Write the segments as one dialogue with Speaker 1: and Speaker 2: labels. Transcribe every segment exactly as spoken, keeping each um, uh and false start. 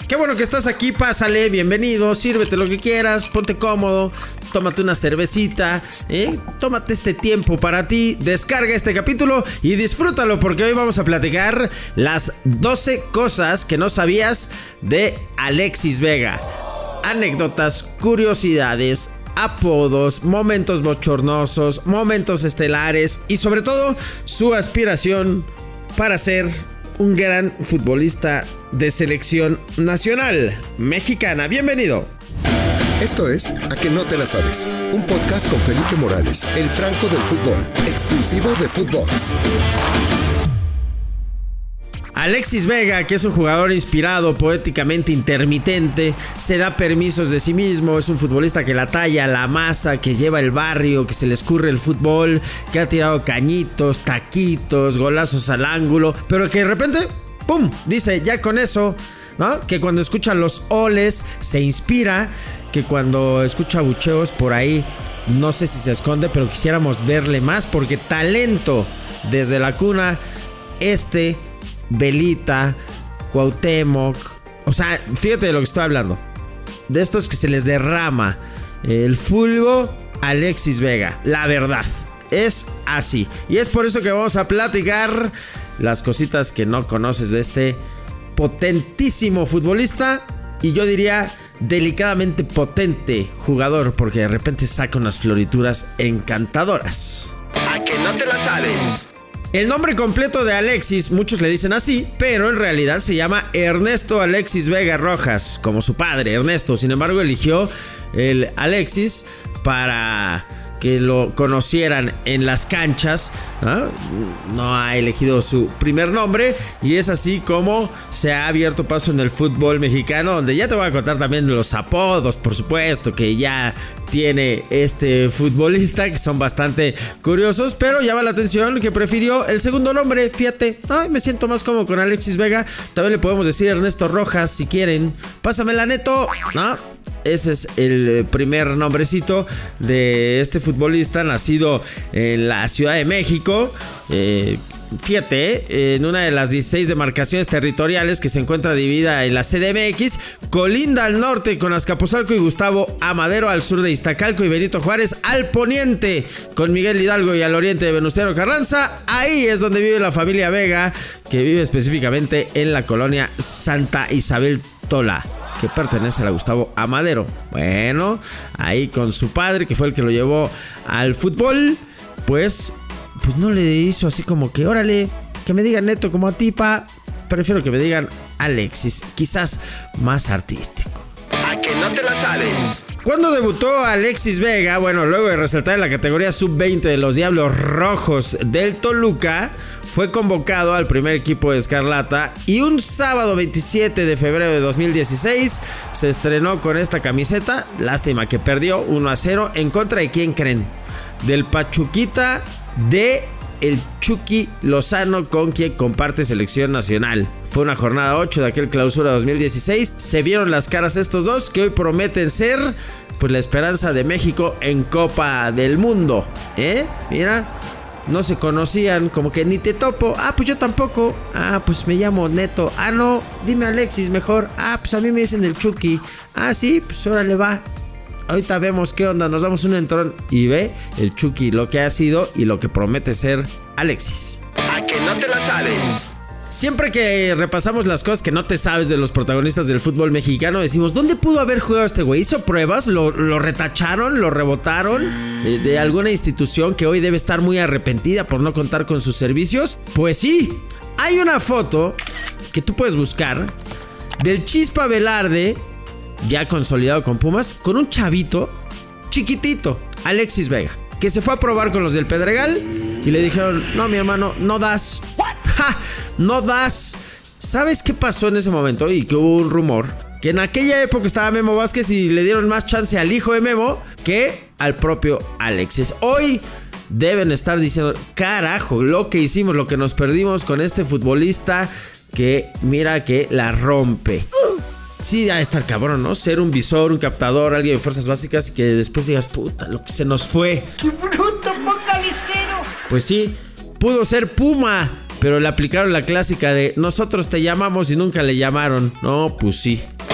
Speaker 1: Qué bueno que estás aquí, pásale, bienvenido, sírvete lo que quieras, ponte cómodo, tómate una cervecita, ¿eh? Tómate este tiempo para ti, descarga este capítulo y disfrútalo porque hoy vamos a platicar las doce cosas que no sabías de Alexis Vega. Anécdotas, curiosidades, apodos, momentos bochornosos, momentos estelares y sobre todo su aspiración para ser un gran futbolista de selección nacional mexicana. Bienvenido.
Speaker 2: Esto es A que no te la sabes, un podcast con Felipe Morales, el Franco del fútbol, exclusivo de Footbox.
Speaker 1: Alexis Vega, que es un jugador inspirado, poéticamente intermitente, se da permisos de sí mismo, es un futbolista que la talla, la masa, que lleva el barrio, que se le escurre el fútbol, que ha tirado cañitos, taquitos, golazos al ángulo, pero que de repente, ¡pum!, dice, ya con eso, ¿no? Que cuando escucha los oles se inspira, que cuando escucha bucheos por ahí, no sé si se esconde, pero quisiéramos verle más, porque talento desde la cuna, este... Belita, Cuauhtémoc, o sea, fíjate de lo que estoy hablando, de estos que se les derrama el fulbo. Alexis Vega, la verdad, es así. Y es por eso que vamos a platicar las cositas que no conoces de este potentísimo futbolista. Y yo diría delicadamente potente jugador, porque de repente saca unas florituras encantadoras.
Speaker 3: A que no te la sabes.
Speaker 1: El nombre completo de Alexis, muchos le dicen así, pero en realidad se llama Ernesto Alexis Vega Rojas, como su padre, Ernesto. Sin embargo, eligió el Alexis para que lo conocieran en las canchas, ¿no? No ha elegido su primer nombre y es así como se ha abierto paso en el fútbol mexicano, donde ya te voy a contar también de los apodos, por supuesto, que ya tiene este futbolista, que son bastante curiosos, pero llama la atención que prefirió el segundo nombre. Fíjate, ay, me siento más cómodo con Alexis Vega. También le podemos decir Ernesto Rojas si quieren. Pásamela, Neto, ¿no? Ese es el primer nombrecito de este futbolista, nacido en la Ciudad de México. Eh, fíjate, en una de las dieciséis demarcaciones territoriales que se encuentra dividida en la C D M X, colinda al norte con Azcapotzalco y Gustavo Amadero, al sur de Iztacalco y Benito Juárez, al poniente con Miguel Hidalgo y al oriente de Venustiano Carranza. Ahí es donde vive la familia Vega, que vive específicamente en la colonia Santa Isabel Tola, que pertenece a la Gustavo Amadero. Bueno, ahí con su padre, que fue el que lo llevó al fútbol, pues, pues no le hizo así como que, órale, que me digan Neto como a ti, pa. Prefiero que me digan Alexis, quizás más artístico.
Speaker 3: A que no te la sabes.
Speaker 1: ¿Cuándo debutó Alexis Vega? Bueno, luego de resaltar en la categoría sub veinte de los Diablos Rojos del Toluca, fue convocado al primer equipo de Escarlata y un sábado veintisiete de febrero de dos mil dieciséis se estrenó con esta camiseta. Lástima que perdió uno a cero. ¿En contra de quién creen? Del Pachuquita de el Chucky Lozano, con quien comparte selección nacional. Fue una jornada ocho de aquel clausura dos mil dieciséis. Se vieron las caras estos dos, que hoy prometen ser pues la esperanza de México en Copa del Mundo. ¿Eh? Mira, no se conocían, como que ni te topo. Ah, pues yo tampoco. Ah, pues me llamo Neto. Ah, no, dime Alexis mejor. Ah, pues a mí me dicen el Chucky. Ah, sí, pues órale, va. Ahorita vemos qué onda, nos damos un entrón. Y ve el Chucky lo que ha sido y lo que promete ser Alexis.
Speaker 3: A que no te la sabes.
Speaker 1: Siempre que repasamos las cosas que no te sabes de los protagonistas del fútbol mexicano, decimos, ¿dónde pudo haber jugado este güey? ¿Hizo pruebas? ¿Lo, lo retacharon? ¿Lo rebotaron? Eh, ¿De alguna institución que hoy debe estar muy arrepentida por no contar con sus servicios? Pues sí, hay una foto que tú puedes buscar del Chispa Velarde, ya consolidado con Pumas, con un chavito chiquitito, Alexis Vega, que se fue a probar con los del Pedregal y le dijeron, no, mi hermano, no das. ¡Ja! No das. ¿Sabes qué pasó en ese momento? Y que hubo un rumor que en aquella época estaba Memo Vázquez y le dieron más chance al hijo de Memo que al propio Alexis. Hoy deben estar diciendo, carajo, lo que hicimos, lo que nos perdimos con este futbolista que mira que la rompe. Sí, ha de estar cabrón, ¿no? Ser un visor, un captador, alguien de fuerzas básicas y que después digas, puta, lo que se nos fue.
Speaker 4: ¡Qué bruto, focalicero!
Speaker 1: Pues sí, pudo ser Puma, pero le aplicaron la clásica de nosotros te llamamos y nunca le llamaron. No, pues sí,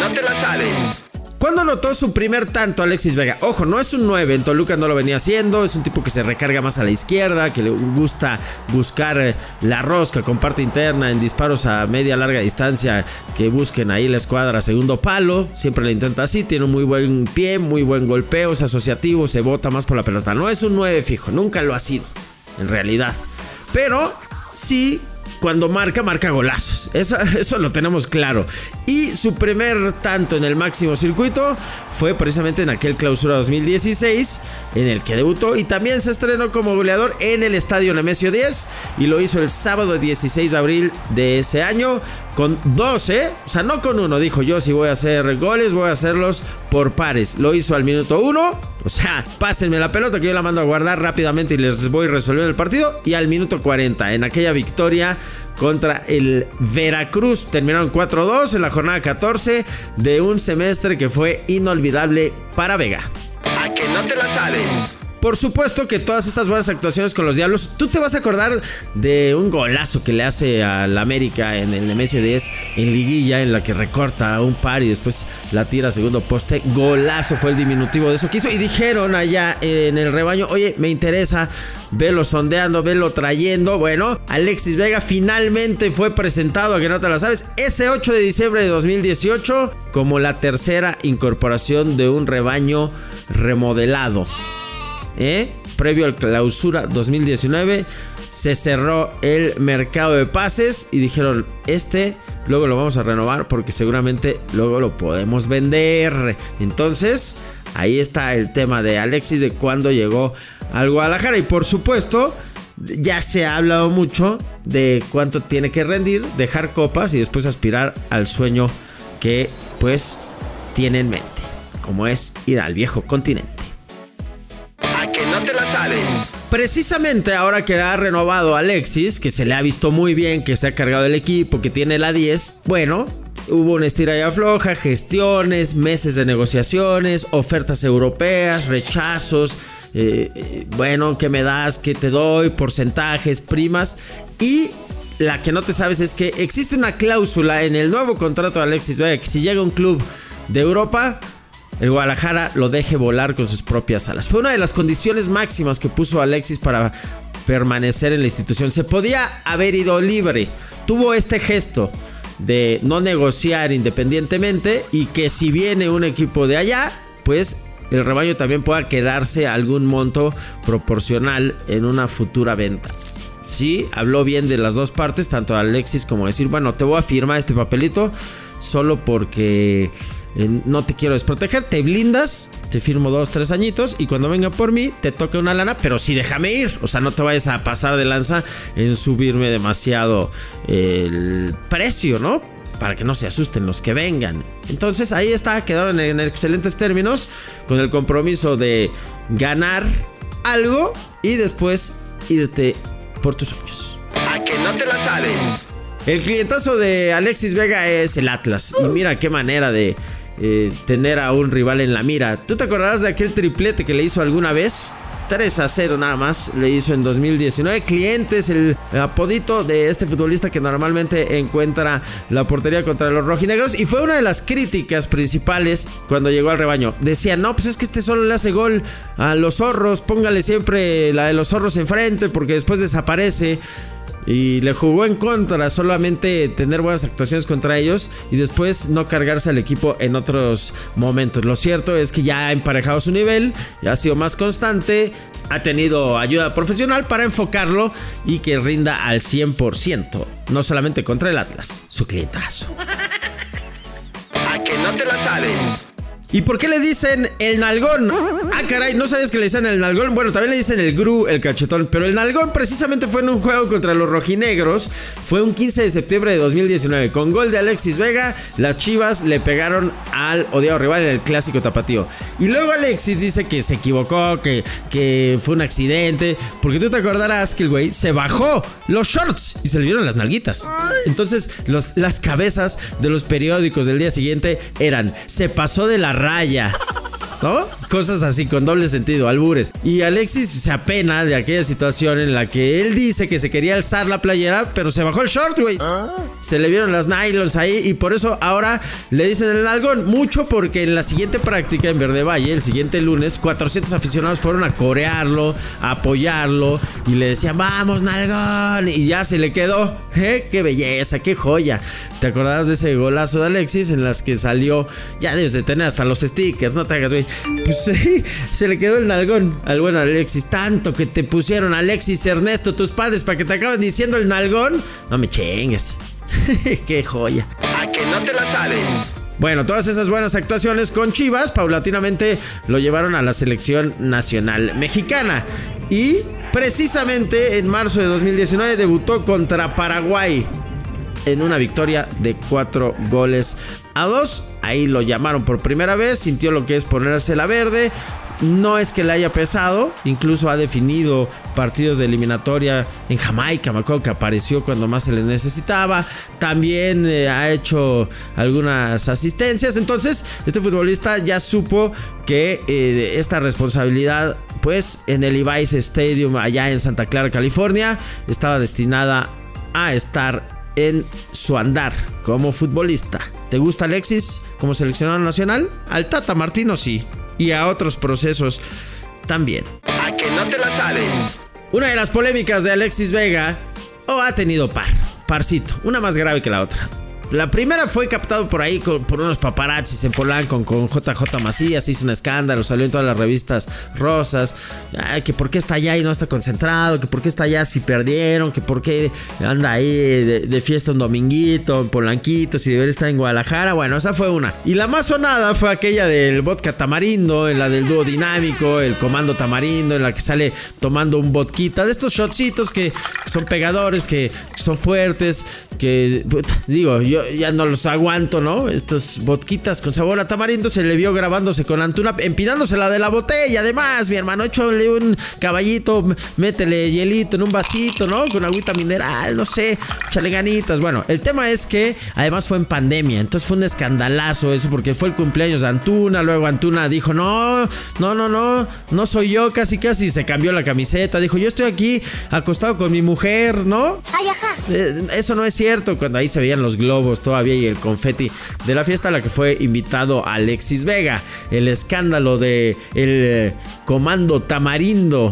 Speaker 3: no te la sabes.
Speaker 1: ¿Cuándo anotó su primer tanto Alexis Vega? Ojo, no es un nueve, en Toluca no lo venía haciendo, es un tipo que se recarga más a la izquierda, que le gusta buscar la rosca con parte interna en disparos a media larga distancia, que busquen ahí la escuadra segundo palo, siempre le intenta así, tiene un muy buen pie, muy buen golpeo, es asociativo, se bota más por la pelota, no es un nueve fijo, nunca lo ha sido, en realidad, pero sí. Cuando marca, marca golazos. Eso, eso lo tenemos claro. Y su primer tanto en el máximo circuito fue precisamente en aquel Clausura dos mil dieciséis, en el que debutó y también se estrenó como goleador en el Estadio Nemesio diez. Y lo hizo el sábado dieciséis de abril de ese año con doce. O sea, no con uno. Dijo yo, si voy a hacer goles, voy a hacerlos por pares. Lo hizo al minuto uno. O sea, pásenme la pelota que yo la mando a guardar rápidamente y les voy resolviendo el partido. Y al minuto cuarenta, en aquella victoria contra el Veracruz, terminaron cuatro dos en la jornada catorce de un semestre que fue inolvidable para Vega.
Speaker 3: A que no te la sabes.
Speaker 1: Por supuesto que todas estas buenas actuaciones con los Diablos, tú te vas a acordar de un golazo que le hace al América en el Nemesio diez en liguilla, en la que recorta un par y después la tira a segundo poste. Golazo fue el diminutivo de eso que hizo. Y dijeron allá en el rebaño, oye, me interesa, velo sondeando, velo trayendo. Bueno, Alexis Vega finalmente fue presentado, a que no te la sabes, ese ocho de diciembre de dos mil dieciocho como la tercera incorporación de un rebaño remodelado. ¿Eh? Previo al Clausura dos mil diecinueve se cerró el mercado de pases y dijeron, este luego lo vamos a renovar porque seguramente luego lo podemos vender. Entonces ahí está el tema de Alexis, de cuándo llegó al Guadalajara. Y por supuesto ya se ha hablado mucho de cuánto tiene que rendir, dejar copas y después aspirar al sueño que pues tiene en mente, como es ir al viejo continente.
Speaker 3: No te la sabes.
Speaker 1: Precisamente ahora que ha renovado Alexis, que se le ha visto muy bien, que se ha cargado el equipo, que tiene la diez, bueno, hubo una estira y afloja, gestiones, meses de negociaciones, ofertas europeas, rechazos, eh, eh, bueno, ¿qué me das? ¿Qué te doy? Porcentajes, primas. Y la que no te sabes es que existe una cláusula en el nuevo contrato de Alexis Vega, que si llega un club de Europa, el Guadalajara lo deje volar con sus propias alas. Fue una de las condiciones máximas que puso Alexis para permanecer en la institución. Se podía haber ido libre. Tuvo este gesto de no negociar independientemente y que si viene un equipo de allá, pues el rebaño también pueda quedarse algún monto proporcional en una futura venta. Sí, habló bien de las dos partes, tanto Alexis como decir, bueno, te voy a firmar este papelito solo porque eh, no te quiero desproteger, te blindas, te firmo dos, tres añitos y cuando venga por mí te toca una lana, pero sí déjame ir, o sea, no te vayas a pasar de lanza en subirme demasiado el precio, ¿no? Para que no se asusten los que vengan. Entonces ahí está, quedaron en excelentes términos, con el compromiso de ganar algo y después irte por tus sueños.
Speaker 3: A que no te la sabes.
Speaker 1: El clientazo de Alexis Vega es el Atlas. Y mira qué manera de eh, tener a un rival en la mira. ¿Tú te acordarás de aquel triplete que le hizo alguna vez? tres a cero nada más le hizo en dos mil diecinueve. Clientes, el apodito de este futbolista que normalmente encuentra la portería contra los rojinegros. Y fue una de las críticas principales cuando llegó al rebaño. Decían, no, pues es que este solo le hace gol a los zorros, póngale siempre la de los zorros enfrente porque después desaparece. Y le jugó en contra solamente tener buenas actuaciones contra ellos y después no cargarse al equipo en otros momentos. Lo cierto es que ya ha emparejado su nivel, ya ha sido más constante, ha tenido ayuda profesional para enfocarlo y que rinda al cien por ciento. No solamente contra el Atlas, su clientazo.
Speaker 3: A que no te la sabes.
Speaker 1: ¿Y por qué le dicen el nalgón? Ah, caray, ¿no sabes que le dicen el nalgón? Bueno, también le dicen el gru, el cachetón. Pero el nalgón precisamente fue en un juego contra los rojinegros. Fue un quince de septiembre de dos mil diecinueve. Con gol de Alexis Vega, las Chivas le pegaron al odiado rival en el clásico tapatío. Y luego Alexis dice que se equivocó, que, que fue un accidente. Porque tú te acordarás que el güey se bajó los shorts y se le vieron las nalguitas. Entonces los, las cabezas de los periódicos del día siguiente eran: se pasó de la raya, ¿no? cosas así con doble sentido, albures. Y Alexis se apena de aquella situación en la que él dice que se quería alzar la playera, pero se bajó el short, güey. ¿Ah? Se le vieron las nylons ahí y por eso ahora le dicen el nalgón. Mucho porque en la siguiente práctica en Verde Valle, el siguiente lunes, cuatrocientos aficionados fueron a corearlo, a apoyarlo y le decían, vamos, nalgón. Y ya se le quedó. ¿Eh? Qué belleza, qué joya. ¿Te acordabas de ese golazo de Alexis en las que salió? Ya debes de tener hasta los stickers, no te hagas, güey. Pues sí, se le quedó el nalgón al buen Alexis. Tanto que te pusieron, Alexis, Ernesto, tus padres, para que te acaben diciendo el nalgón. No me chingues. Qué joya.
Speaker 3: A que no te la sabes.
Speaker 1: Bueno, todas esas buenas actuaciones con Chivas paulatinamente lo llevaron a la selección nacional mexicana. Y precisamente en marzo de dos mil diecinueve debutó contra Paraguay en una victoria de cuatro goles a dos. Ahí lo llamaron por primera vez, sintió lo que es ponerse la verde. No es que le haya pesado, incluso ha definido partidos de eliminatoria en Jamaica, me acuerdo que apareció cuando más se le necesitaba. También eh, ha hecho algunas asistencias. Entonces este futbolista ya supo que eh, esta responsabilidad, pues en el Levi's Stadium allá en Santa Clara, California, estaba destinada a estar en su andar como futbolista. ¿Te gusta Alexis como seleccionado nacional? Al Tata Martino sí, y a otros procesos también.
Speaker 3: A que no te la sabes.
Speaker 1: Una de las polémicas de Alexis Vega, o oh, ha tenido par, parcito, una más grave que la otra. La primera fue captado por ahí con, por unos paparazzis en Polanco con J J Macías, hizo un escándalo, salió en todas las revistas rosas. Ay, que por qué está allá y no está concentrado, que por qué está allá si perdieron, que por qué anda ahí de, de fiesta un dominguito en Polanquito si debería estar en Guadalajara. Bueno, esa fue una. Y la más sonada fue aquella del vodka tamarindo, en la del dúo dinámico, el comando tamarindo, en la que sale tomando un vodquita de estos shotcitos que son pegadores, que son fuertes, que digo, yo ya no los aguanto, ¿no? Estos vodquitas con sabor a tamarindo. Se le vio grabándose con Antuna, empinándose la de la botella. Además, mi hermano, échale un caballito, métele hielito en un vasito, ¿no? Con agüita mineral, no sé, échale ganitas. Bueno, el tema es que además fue en pandemia, entonces fue un escandalazo eso, porque fue el cumpleaños de Antuna. Luego Antuna dijo, no, no, no, no, no soy yo, casi, casi. Se cambió la camiseta, dijo, yo estoy aquí acostado con mi mujer, ¿no?
Speaker 4: Ay, ajá.
Speaker 1: Eh, eso no es cierto, cuando ahí se veían los globos todavía y el confeti de la fiesta a la que fue invitado Alexis Vega. El escándalo de el eh, comando tamarindo.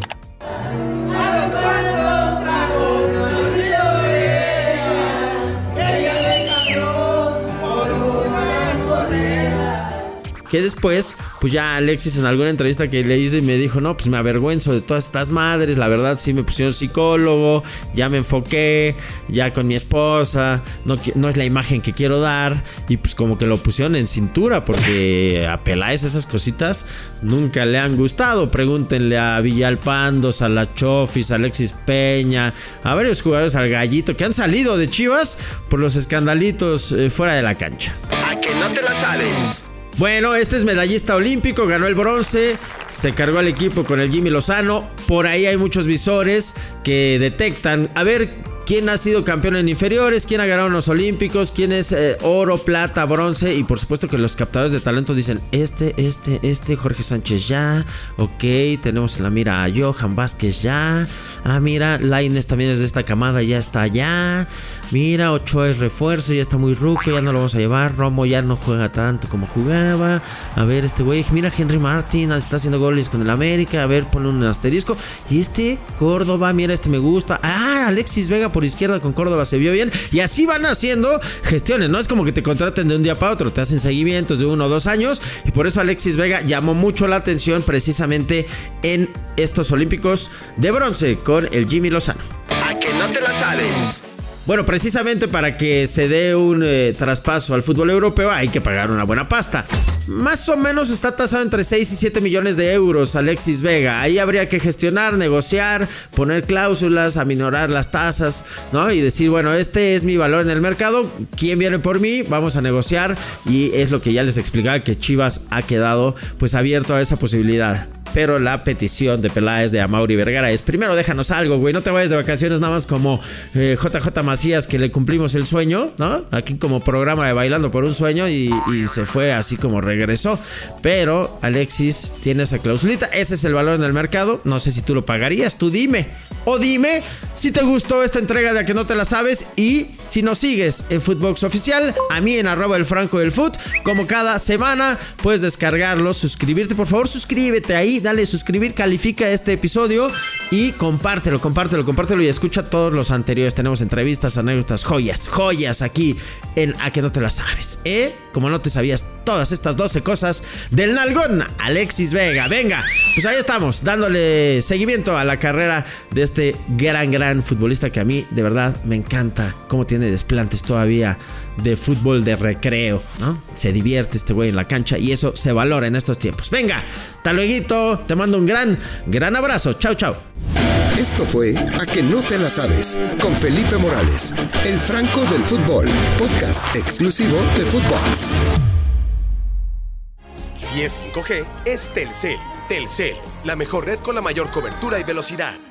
Speaker 1: Que después, pues ya Alexis en alguna entrevista que le hice me dijo, no, pues me avergüenzo de todas estas madres, la verdad sí me pusieron psicólogo, ya me enfoqué, ya con mi esposa, no, no es la imagen que quiero dar, y pues como que lo pusieron en cintura, porque a Peláez esas cositas nunca le han gustado. Pregúntenle a Villalpandos, a la Chofis, a Alexis Peña, a varios jugadores, al Gallito, que han salido de Chivas por los escandalitos eh, fuera de la cancha.
Speaker 3: A que no te la sabes.
Speaker 1: Bueno, este es medallista olímpico, ganó el bronce, se cargó al equipo con el Jimmy Lozano. Por ahí hay muchos visores que detectan, a ver, quién ha sido campeón en inferiores, quién ha ganado en los olímpicos, quién es eh, oro, plata, bronce. Y por supuesto que los captadores de talento dicen, este, este, este, Jorge Sánchez ya, ok, tenemos en la mira a Johan Vázquez ya, ah mira, Lainez también es de esta camada, ya está allá, mira, Ochoa es refuerzo, ya está muy ruco, ya no lo vamos a llevar, Romo ya no juega tanto como jugaba, a ver este güey, mira Henry Martin está haciendo goles con el América, a ver, ponle un asterisco, y este Córdoba, mira este me gusta, ah, Alexis Vega por izquierda con Córdoba se vio bien, y así van haciendo gestiones, no es como que te contraten de un día para otro, te hacen seguimientos de uno o dos años, y por eso Alexis Vega llamó mucho la atención precisamente en estos olímpicos de bronce con el Jimmy Lozano.
Speaker 3: A que no te la sabes.
Speaker 1: Bueno, precisamente para que se dé un eh, traspaso al fútbol europeo hay que pagar una buena pasta. Más o menos está tasado entre seis y siete millones de euros Alexis Vega. Ahí habría que gestionar, negociar, poner cláusulas, aminorar las tasas, ¿no? Y decir, bueno, este es mi valor en el mercado, ¿quién viene por mí? Vamos a negociar. Y es lo que ya les explicaba, que Chivas ha quedado pues abierto a esa posibilidad. Pero la petición de Peláez, de Amaury Vergara es, primero déjanos algo, güey, no te vayas de vacaciones nada más como eh, J J Macías que le cumplimos el sueño, ¿no? Aquí como programa de Bailando por un Sueño y, y se fue así como regresó. Pero Alexis tiene esa clausulita. Ese es el valor en el mercado. No sé si tú lo pagarías. Tú dime. O dime si te gustó esta entrega de A Que No Te La Sabes. Y si nos sigues en Footbox Oficial, a mí en arroba el Franco del Foot, como cada semana, puedes descargarlo, suscribirte. Por favor, suscríbete ahí, dale suscribir, califica este episodio y compártelo, compártelo, compártelo y escucha todos los anteriores. Tenemos entrevistas, anécdotas, joyas, joyas aquí en A Que No Te La Sabes, ¿eh? Como no te sabías todas estas doce cosas del nalgón Alexis Vega. Venga, pues ahí estamos, dándole seguimiento a la carrera de este gran, gran futbolista que a mí de verdad me encanta cómo tiene desplantes todavía de fútbol de recreo, ¿no? Se divierte este güey en la cancha y eso se valora en estos tiempos. Venga, hasta luego, te mando un gran, gran abrazo. Chau, chau.
Speaker 2: Esto fue A Que No Te La Sabes con Felipe Morales, el Franco del Fútbol, podcast exclusivo de Footbox.
Speaker 5: Si es cinco G, es Telcel. Telcel, la mejor red con la mayor cobertura y velocidad.